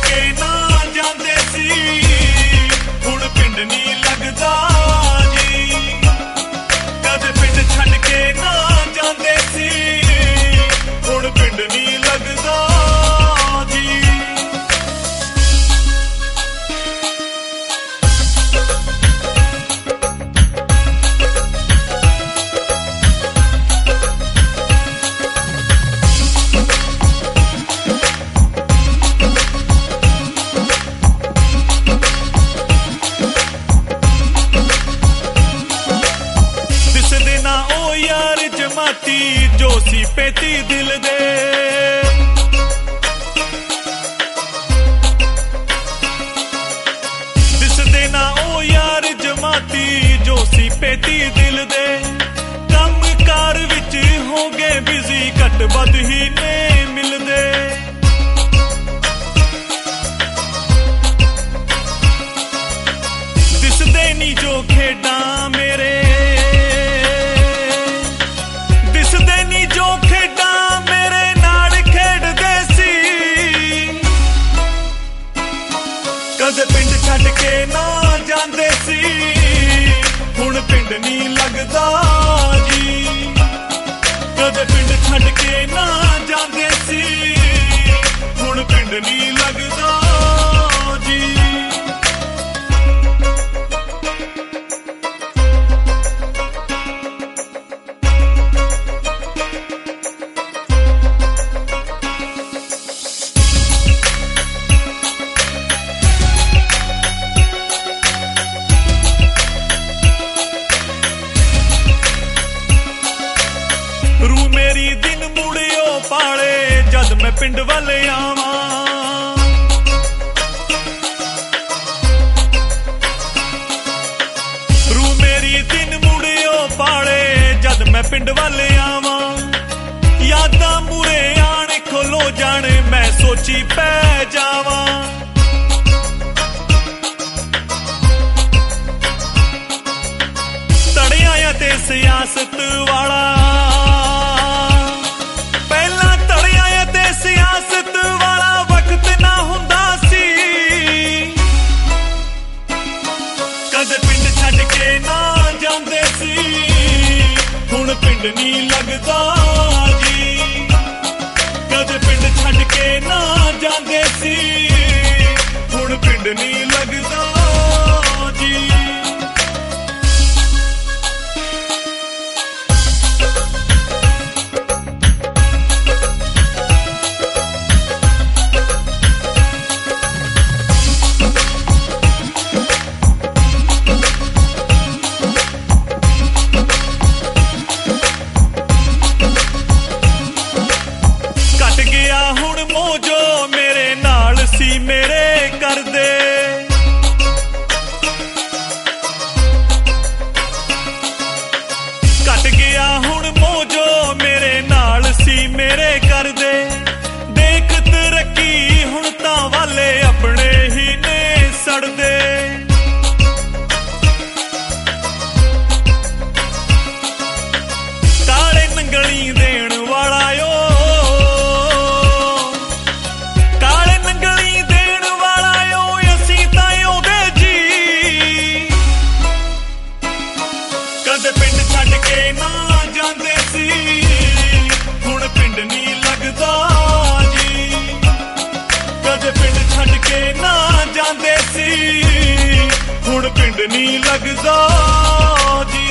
के ना जांदे सी हुण पिंड नहीं लगदा जी कदे पिंड छड्ड के ना जांदे सी हुण पिंड नहीं लगदा जी। जमाती जो सी पेती दिल दे दिसदे ना ओ यार जमाती जो सी पेती दिल दे कम कार विच हो गए बिजी घट बद ही ने मिलदे दिसदे नी जो खेडां मेरे जो खेडा मेरे नाल खेडदे सी कदे पिंड छड्ड के ना जांदे सी हुण पिंड नहीं लगदा जी कदे पिंड छड्ड के ना जांदे सी हुण पिंड नहीं लगदा जी। मेरी दिन मुड़ियो पाले जद मैं पिंड वाले आवा रू मेरी दिन मुड़ियो पाले जद मैं पिंड वाले आवा यादा मुरे आने खोलो जाने मैं सोची पै जावा तड़िया ते सियासत वाला सियासत वाला वक्त ना हुंदा सी कदे पिंड छड्ड के ना जांदे सी हुण पिंड नहीं लगदा जी कदे पिंड छड्ड के ना जांदे सी हुण पिंड नहीं लगदा जी। मेरे कर दे कट गया हुण मोजो मेरे नाल सी मेरे कर दे देख तरक्की हुण तां वाले अपने ही ने सड़ दे काले नंगली देण वाला यो कदे पिंड छड्ड के ना जांदे सी हुण पिंड नहीं लगदा जी कदे पिंड छड्ड के ना जांदे सी हुण पिंड नहीं लगदा जी।